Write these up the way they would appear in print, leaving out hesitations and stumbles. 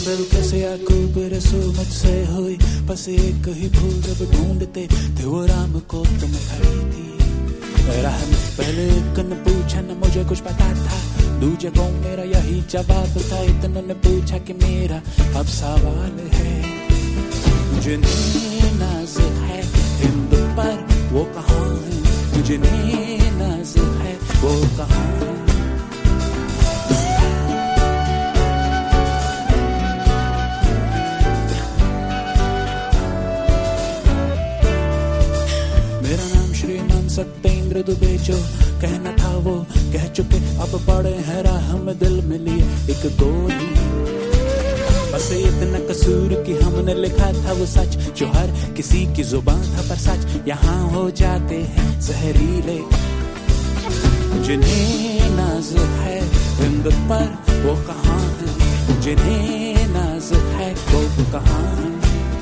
दिल कैसे खूब रसू मुझसे हुई, बस एक ही भूल जब ढूंढते थे वो राम को तुम खड़ी थी राह में। पहले एक ने पूछा न मुझे कुछ पता था, दूजे को मेरा यही जवाब था। इतनों ने पूछा कि मेरा अब सवाल है, जिन्हें नाज है हिंद पर वो कहाँ है, जिन्हें नाज है वो कहाँ है। मेरा नाम श्रीमान सत्येंद्र दुबे, जो कहना था वो कह चुके, अब पड़े हैं राह में दिल में लिए एक गोली। बस इतना कसूर कि हमने लिखा था वो सच, जो हर किसी की जुबान था, पर सच यहाँ हो जाते हैं जहरीले। जिन्हें नाज है हिंद पर वो कहाँ है, जिन्हें नाज है वो कहाँ है।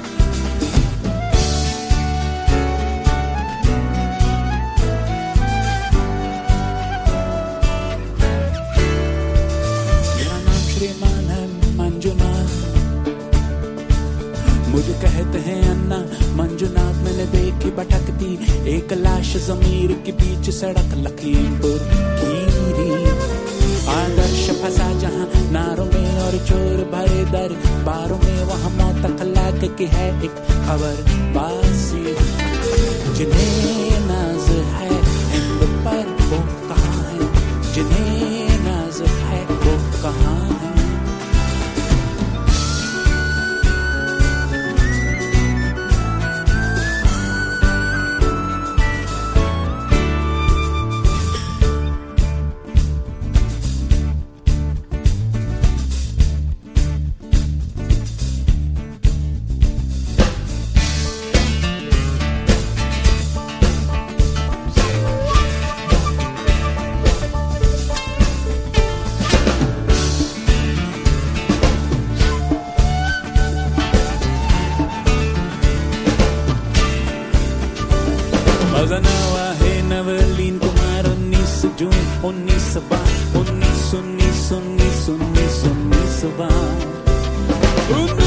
मुझे कहते हैं अन्ना मंजुनाथ, मैंने देखी भटकती एक लाश ज़मीर के बीच सड़क लखीमपुर खीरी। आदर्श फंसा जहाँ नारों में और चोर भरे दर बारों में, वहाँ मौत अखलाक की है एक खबर बासी। जिन्हें नाज है हिंद पर वो कहाँ है, जिन्हें नाज है वो कहाँ है। नवा है नवलीन कुमार 19 जून 19 19 19 19 19 19 19